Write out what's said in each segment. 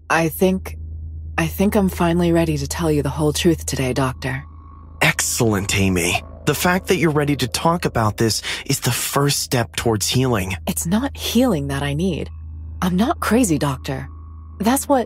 I think I'm finally ready to tell you the whole truth today, Doctor. Excellent, Amy. The fact that you're ready to talk about this is the first step towards healing. It's not healing that I need. I'm not crazy, Doctor. That's what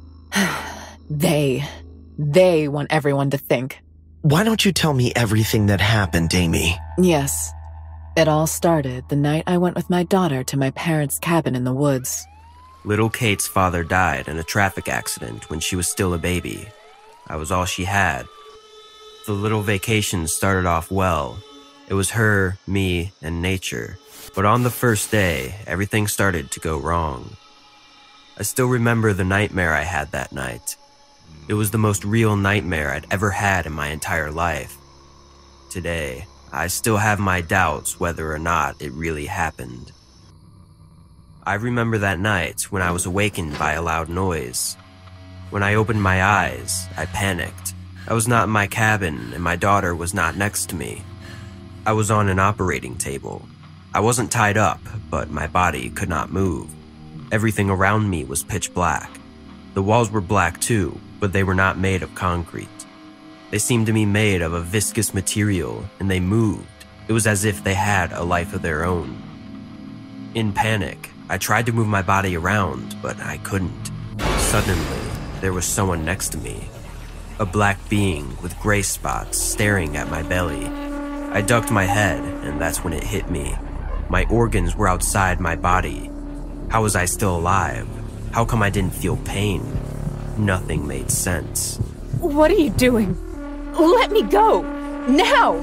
they want everyone to think. Why don't you tell me everything that happened, Amy? Yes. It all started the night I went with my daughter to my parents' cabin in the woods. Little Kate's father died in a traffic accident when she was still a baby. I was all she had. The little vacation started off well. It was her, me, and nature. But on the first day, everything started to go wrong. I still remember the nightmare I had that night. It was the most real nightmare I'd ever had in my entire life. Today, I still have my doubts whether or not it really happened. I remember that night when I was awakened by a loud noise. When I opened my eyes, I panicked. I was not in my cabin and my daughter was not next to me. I was on an operating table. I wasn't tied up, but my body could not move. Everything around me was pitch black. The walls were black too, but they were not made of concrete. They seemed to be made of a viscous material, and they moved. It was as if they had a life of their own. In panic, I tried to move my body around, but I couldn't. Suddenly, there was someone next to me. A black being with gray spots staring at my belly. I ducked my head, and that's when it hit me. My organs were outside my body. How was I still alive? How come I didn't feel pain? Nothing made sense. What are you doing? Let me go! Now!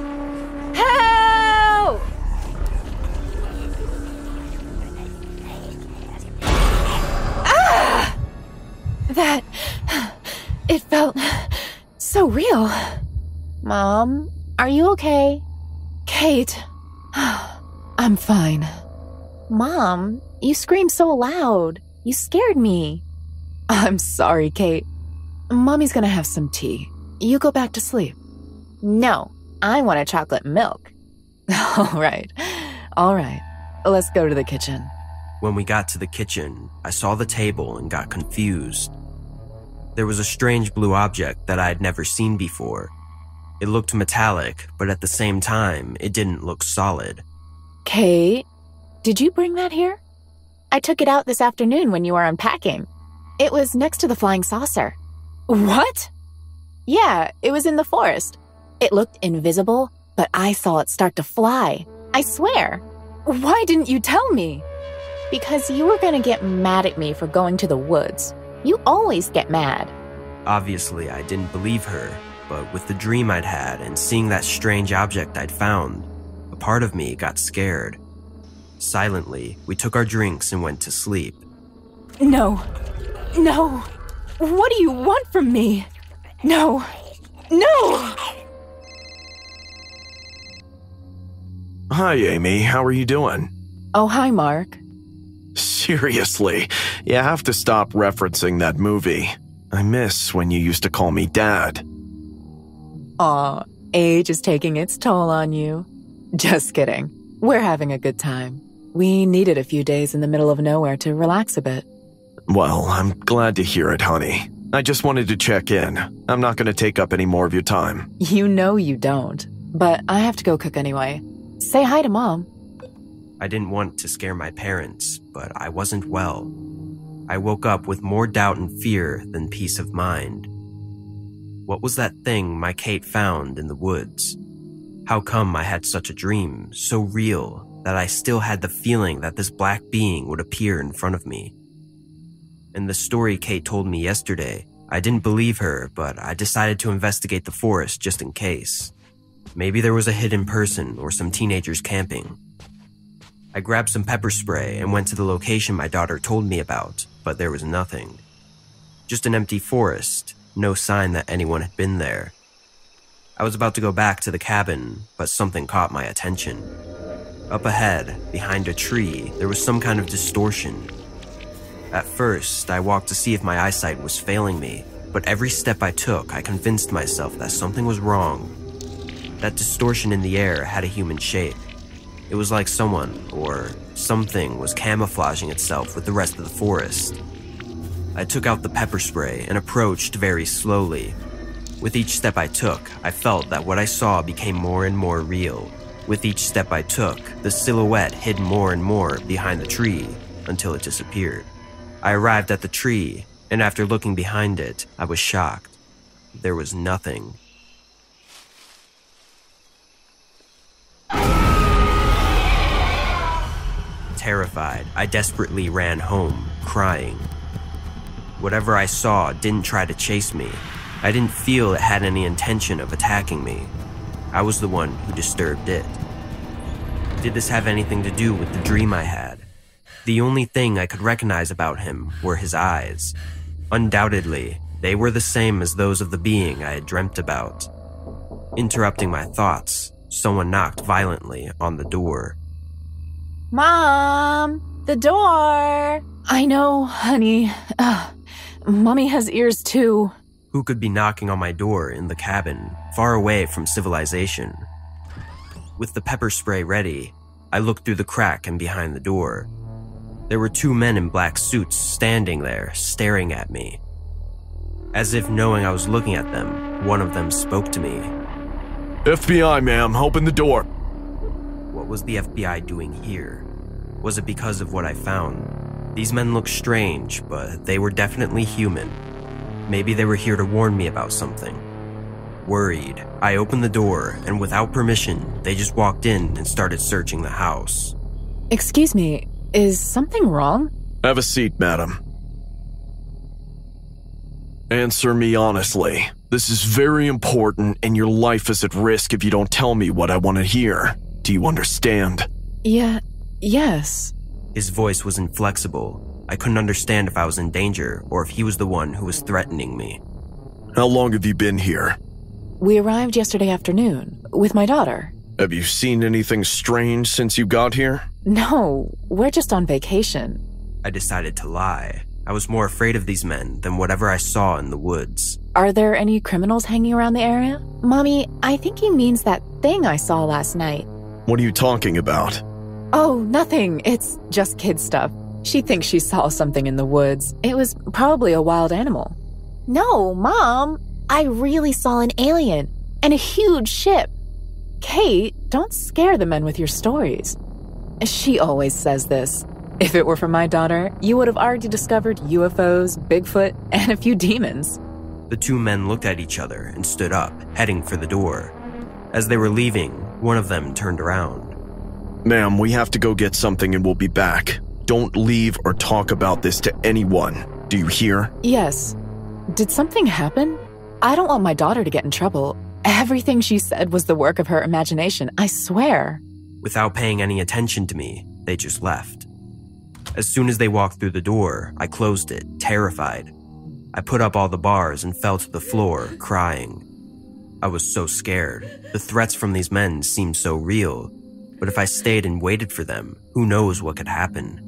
Help! Ah! It felt so real. Mom, are you okay? Kate, I'm fine. Mom, you screamed so loud. You scared me. I'm sorry, Kate. Mommy's gonna have some tea. You go back to sleep. No, I want a chocolate milk. All right. Let's go to the kitchen. When we got to the kitchen, I saw the table and got confused. There was a strange blue object that I had never seen before. It looked metallic, but at the same time, it didn't look solid. Kate, did you bring that here? I took it out this afternoon when you were unpacking. It was next to the flying saucer. What? Yeah, it was in the forest. It looked invisible, but I saw it start to fly. I swear. Why didn't you tell me? Because you were gonna get mad at me for going to the woods. You always get mad. Obviously, I didn't believe her, but with the dream I'd had and seeing that strange object I'd found, a part of me got scared. Silently, we took our drinks and went to sleep. No. What do you want from me? No. Hi, Amy. How are you doing? Oh, hi, Mark. Seriously, you have to stop referencing that movie. I miss when you used to call me Dad. Aw, age is taking its toll on you. Just kidding. We're having a good time. We needed a few days in the middle of nowhere to relax a bit. Well, I'm glad to hear it, honey. I just wanted to check in. I'm not going to take up any more of your time. You know you don't, but I have to go cook anyway. Say hi to Mom. I didn't want to scare my parents, but I wasn't well. I woke up with more doubt and fear than peace of mind. What was that thing my Kate found in the woods? How come I had such a dream, so real, that I still had the feeling that this black being would appear in front of me? In the story Kate told me yesterday, I didn't believe her, but I decided to investigate the forest just in case. Maybe there was a hidden person or some teenagers camping. I grabbed some pepper spray and went to the location my daughter told me about, but there was nothing. Just an empty forest, no sign that anyone had been there. I was about to go back to the cabin, but something caught my attention. Up ahead, behind a tree, there was some kind of distortion. At first, I walked to see if my eyesight was failing me, but every step I took, I convinced myself that something was wrong. That distortion in the air had a human shape. It was like someone, or something, was camouflaging itself with the rest of the forest. I took out the pepper spray and approached very slowly. With each step I took, I felt that what I saw became more and more real. With each step I took, the silhouette hid more and more behind the tree until it disappeared. I arrived at the tree, and after looking behind it, I was shocked. There was nothing. Terrified, I desperately ran home, crying. Whatever I saw didn't try to chase me. I didn't feel it had any intention of attacking me. I was the one who disturbed it. Did this have anything to do with the dream I had? The only thing I could recognize about him were his eyes. Undoubtedly, they were the same as those of the being I had dreamt about. Interrupting my thoughts, someone knocked violently on the door. Mom! The door! I know, honey. Mommy has ears too. Who could be knocking on my door in the cabin, far away from civilization? With the pepper spray ready, I looked through the crack and behind the door. There were 2 men in black suits standing there, staring at me. As if knowing I was looking at them, one of them spoke to me. FBI, ma'am, open the door. What was the FBI doing here? Was it because of what I found? These men looked strange, but they were definitely human. Maybe they were here to warn me about something. Worried, I opened the door, and without permission, they just walked in and started searching the house. Excuse me, is something wrong? Have a seat, madam. Answer me honestly. This is very important, and your life is at risk if you don't tell me what I want to hear. Do you understand? Yes. His voice was inflexible. I couldn't understand if I was in danger or if he was the one who was threatening me. How long have you been here? We arrived yesterday afternoon with my daughter. Have you seen anything strange since you got here? No, we're just on vacation. I decided to lie. I was more afraid of these men than whatever I saw in the woods. Are there any criminals hanging around the area? Mommy, I think he means that thing I saw last night. What are you talking about? Oh, nothing. It's just kid stuff. She thinks she saw something in the woods. It was probably a wild animal. No, Mom. I really saw an alien and a huge ship. Kate, don't scare the men with your stories. She always says this. If it were for my daughter, you would have already discovered UFOs, Bigfoot, and a few demons. The 2 men looked at each other and stood up, heading for the door. As they were leaving, one of them turned around. Ma'am, we have to go get something and we'll be back. Don't leave or talk about this to anyone. Do you hear? Yes. Did something happen? I don't want my daughter to get in trouble. Everything she said was the work of her imagination, I swear. Without paying any attention to me, they just left. As soon as they walked through the door, I closed it, terrified. I put up all the bars and fell to the floor, crying. I was so scared. The threats from these men seemed so real. But if I stayed and waited for them, who knows what could happen?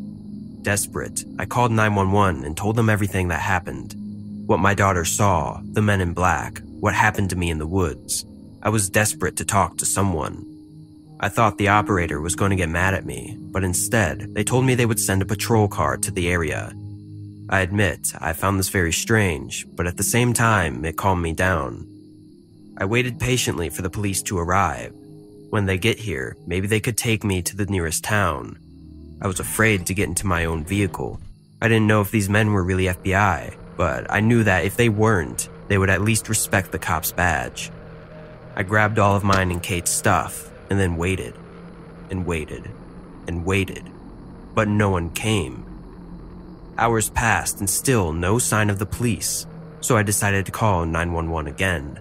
Desperate, I called 911 and told them everything that happened. What my daughter saw, the men in black, what happened to me in the woods. I was desperate to talk to someone. I thought the operator was going to get mad at me, but instead, they told me they would send a patrol car to the area. I admit, I found this very strange, but at the same time, it calmed me down. I waited patiently for the police to arrive. When they get here, maybe they could take me to the nearest town. I was afraid to get into my own vehicle. I didn't know if these men were really FBI, but I knew that if they weren't, they would at least respect the cop's badge. I grabbed all of mine and Kate's stuff, and then waited, and waited, and waited, but no one came. Hours passed and still no sign of the police, so I decided to call 911 again.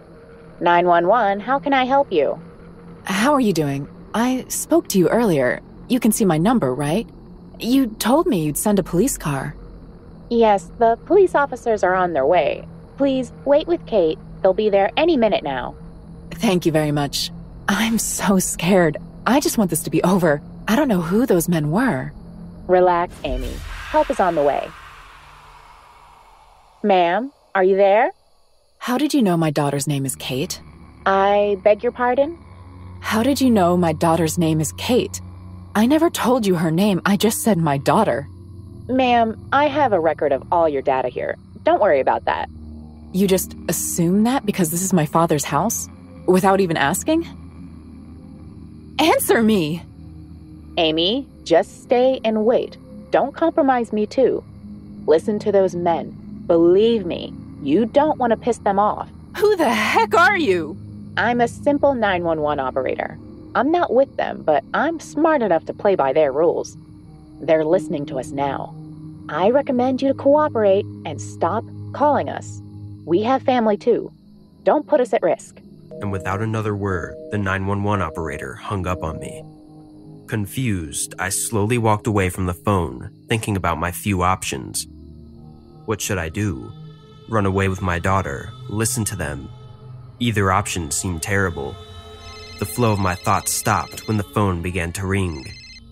911, how can I help you? How are you doing? I spoke to you earlier. You can see my number, right? You told me you'd send a police car. Yes, the police officers are on their way. Please wait with Kate. They'll be there any minute now. Thank you very much. I'm so scared. I just want this to be over. I don't know who those men were. Relax, Amy. Help is on the way. Ma'am, are you there? How did you know my daughter's name is Kate? I beg your pardon? How did you know my daughter's name is Kate? I never told you her name. I just said my daughter. Ma'am, I have a record of all your data here. Don't worry about that. You just assume that because this is my father's house? Without even asking? Answer me! Amy, just stay and wait. Don't compromise me too. Listen to those men. Believe me, you don't want to piss them off. Who the heck are you? I'm a simple 911 operator. I'm not with them, but I'm smart enough to play by their rules. They're listening to us now. I recommend you to cooperate and stop calling us. We have family too. Don't put us at risk. And without another word, the 911 operator hung up on me. Confused, I slowly walked away from the phone, thinking about my few options. What should I do? Run away with my daughter, listen to them? Either option seemed terrible. The flow of my thoughts stopped when the phone began to ring.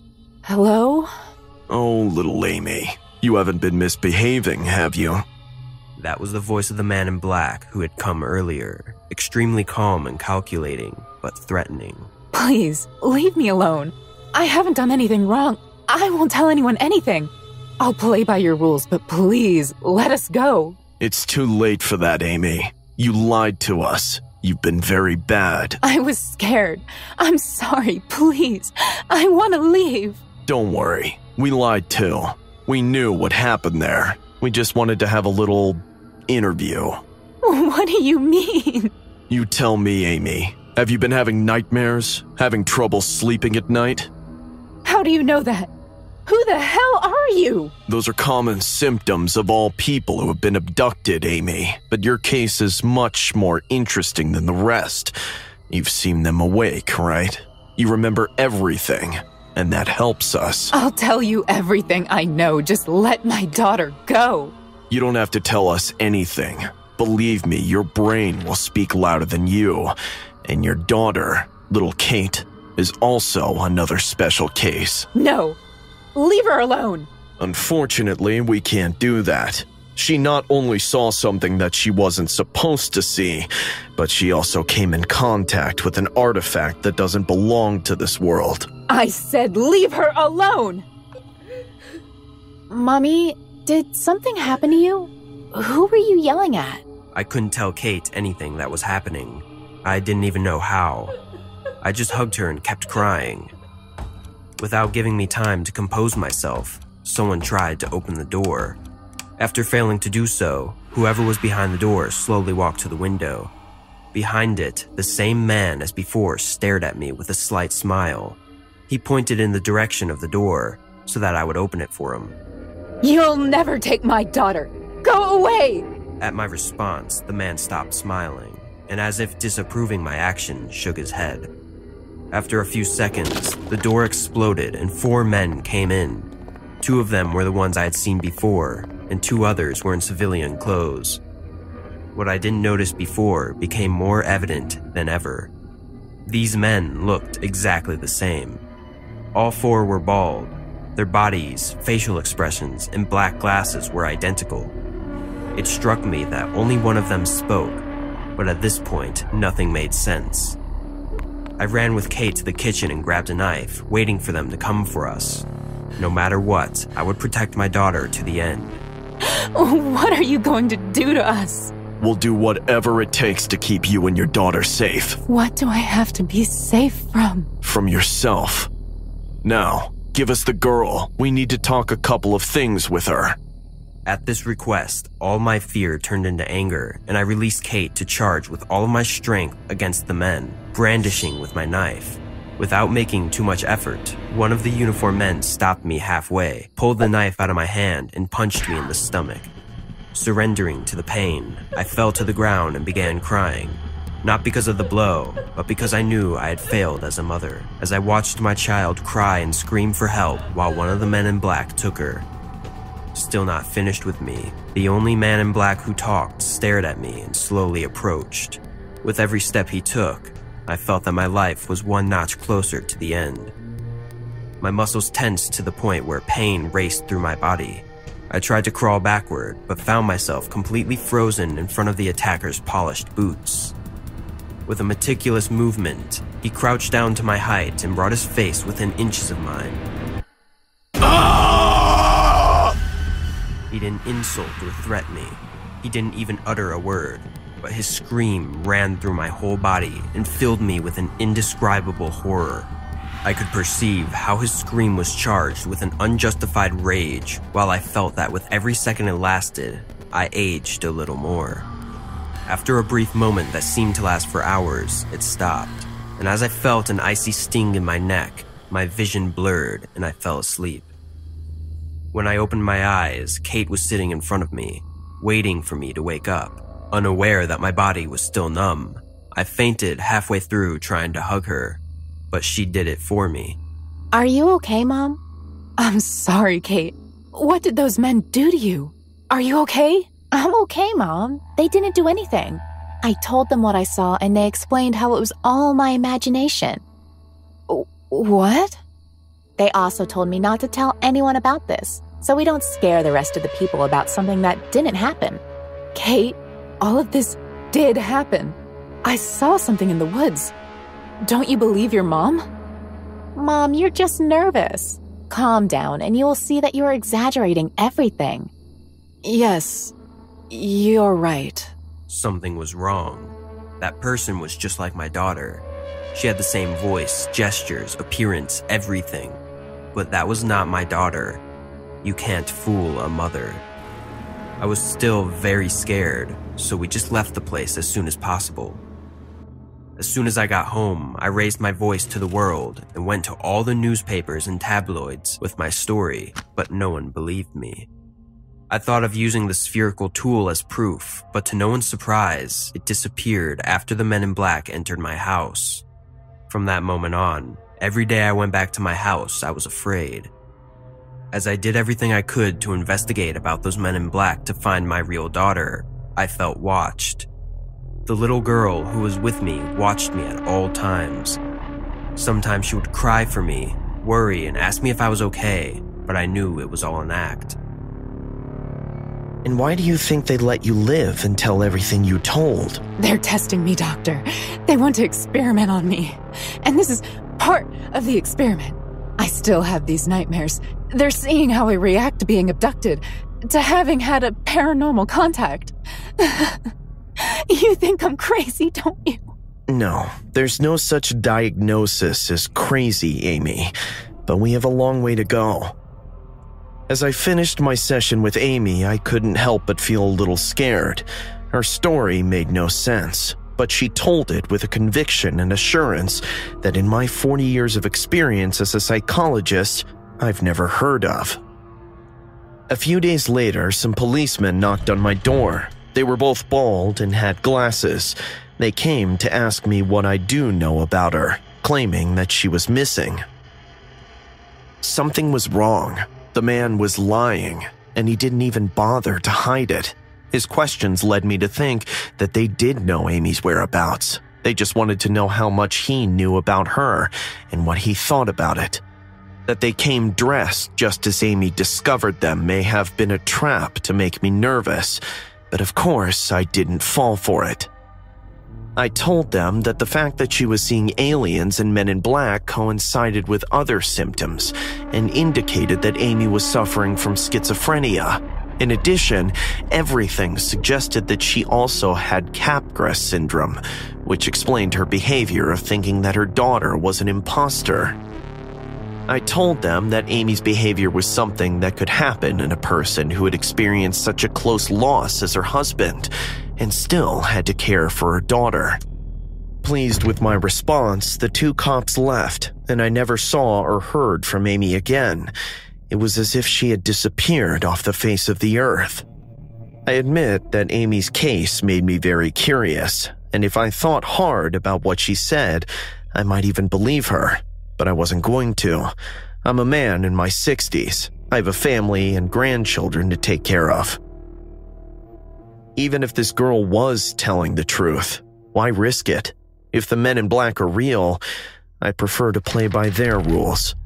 Hello? Oh, little Amy. You haven't been misbehaving, have you? That was the voice of the man in black who had come earlier, extremely calm and calculating, but threatening. Please, leave me alone. I haven't done anything wrong. I won't tell anyone anything. I'll play by your rules, but please, let us go. It's too late for that, Amy. You lied to us. You've been very bad. I was scared. I'm sorry, please. I want to leave. Don't worry. We lied too. We knew what happened there. We just wanted to have a little interview. What do you mean? You tell me, Amy. Have you been having nightmares? Having trouble sleeping at night? How do you know that? Who the hell are you? Those are common symptoms of all people who have been abducted, Amy. But your case is much more interesting than the rest. You've seen them awake, right? You remember everything, and that helps us. I'll tell you everything I know. Just let my daughter go. You don't have to tell us anything. Believe me, your brain will speak louder than you. And your daughter, little Kate, is also another special case. No. Leave her alone. Unfortunately, we can't do that. She not only saw something that she wasn't supposed to see, but she also came in contact with an artifact that doesn't belong to this world. I said leave her alone! Mommy, did something happen to you? Who were you yelling at? I couldn't tell Kate anything that was happening. I didn't even know how. I just hugged her and kept crying. Without giving me time to compose myself, someone tried to open the door. After failing to do so, whoever was behind the door slowly walked to the window. Behind it, the same man as before stared at me with a slight smile. He pointed in the direction of the door so that I would open it for him. You'll never take my daughter! Go away! At my response, the man stopped smiling, and as if disapproving my action, shook his head. After a few seconds, the door exploded and 4 men came in. 2 of them were the ones I had seen before, and 2 others were in civilian clothes. What I didn't notice before became more evident than ever. These men looked exactly the same. All 4 were bald. Their bodies, facial expressions, and black glasses were identical. It struck me that only one of them spoke, but at this point, nothing made sense. I ran with Kate to the kitchen and grabbed a knife, waiting for them to come for us. No matter what, I would protect my daughter to the end. What are you going to do to us? We'll do whatever it takes to keep you and your daughter safe. What do I have to be safe from? From yourself. Now, give us the girl. We need to talk a couple of things with her. At this request, all my fear turned into anger, and I released Kate to charge with all of my strength against the men, brandishing with my knife. Without making too much effort, one of the uniformed men stopped me halfway, pulled the knife out of my hand, and punched me in the stomach. Surrendering to the pain, I fell to the ground and began crying. Not because of the blow, but because I knew I had failed as a mother, as I watched my child cry and scream for help while one of the men in black took her. Still not finished with me, the only man in black who talked stared at me and slowly approached. With every step he took, I felt that my life was one notch closer to the end. My muscles tensed to the point where pain raced through my body. I tried to crawl backward, but found myself completely frozen in front of the attacker's polished boots. With a meticulous movement, he crouched down to my height and brought his face within inches of mine. He didn't insult or threaten me. He didn't even utter a word, but his scream ran through my whole body and filled me with an indescribable horror. I could perceive how his scream was charged with an unjustified rage, while I felt that with every second it lasted, I aged a little more. After a brief moment that seemed to last for hours, it stopped, and as I felt an icy sting in my neck, my vision blurred and I fell asleep. When I opened my eyes, Kate was sitting in front of me, waiting for me to wake up, unaware that my body was still numb. I fainted halfway through trying to hug her, but she did it for me. Are you okay, Mom? I'm sorry, Kate. What did those men do to you? Are you okay? I'm okay, Mom. They didn't do anything. I told them what I saw and they explained how it was all my imagination. What? They also told me not to tell anyone about this, so we don't scare the rest of the people about something that didn't happen. Kate, all of this did happen. I saw something in the woods. Don't you believe your mom? Mom, you're just nervous. Calm down and you will see that you are exaggerating everything. Yes, you're right. Something was wrong. That person was just like my daughter. She had the same voice, gestures, appearance, everything. But that was not my daughter. You can't fool a mother. I was still very scared, so we just left the place as soon as possible. As soon as I got home, I raised my voice to the world and went to all the newspapers and tabloids with my story, but no one believed me. I thought of using the spherical tool as proof, but to no one's surprise, it disappeared after the men in black entered my house. From that moment on, every day I went back to my house, I was afraid. As I did everything I could to investigate about those men in black to find my real daughter, I felt watched. The little girl who was with me watched me at all times. Sometimes she would cry for me, worry, and ask me if I was okay, but I knew it was all an act. And why do you think they let you live and tell everything you told? They're testing me, Doctor. They want to experiment on me. And this is part of the experiment. I still have these nightmares. They're seeing how I react to being abducted, to having had a paranormal contact. You think I'm crazy, don't you? No, there's no such diagnosis as crazy, Amy. But we have a long way to go. As I finished my session with Amy, I couldn't help but feel a little scared. Her story made no sense, but she told it with a conviction and assurance that in my 40 years of experience as a psychologist, I've never heard of. A few days later, some policemen knocked on my door. They were both bald and had glasses. They came to ask me what I do know about her, claiming that she was missing. Something was wrong. The man was lying, and he didn't even bother to hide it. His questions led me to think that they did know Amy's whereabouts. They just wanted to know how much he knew about her and what he thought about it. That they came dressed just as Amy discovered them may have been a trap to make me nervous, but of course I didn't fall for it. I told them that the fact that she was seeing aliens and men in black coincided with other symptoms and indicated that Amy was suffering from schizophrenia. In addition, everything suggested that she also had Capgras syndrome, which explained her behavior of thinking that her daughter was an imposter. I told them that Amy's behavior was something that could happen in a person who had experienced such a close loss as her husband and still had to care for her daughter. Pleased with my response, the two cops left, and I never saw or heard from Amy again. It was as if she had disappeared off the face of the earth. I admit that Amy's case made me very curious, and if I thought hard about what she said, I might even believe her. But I wasn't going to. I'm a man in my 60s. I have a family and grandchildren to take care of. Even if this girl was telling the truth, why risk it? If the men in black are real, I prefer to play by their rules.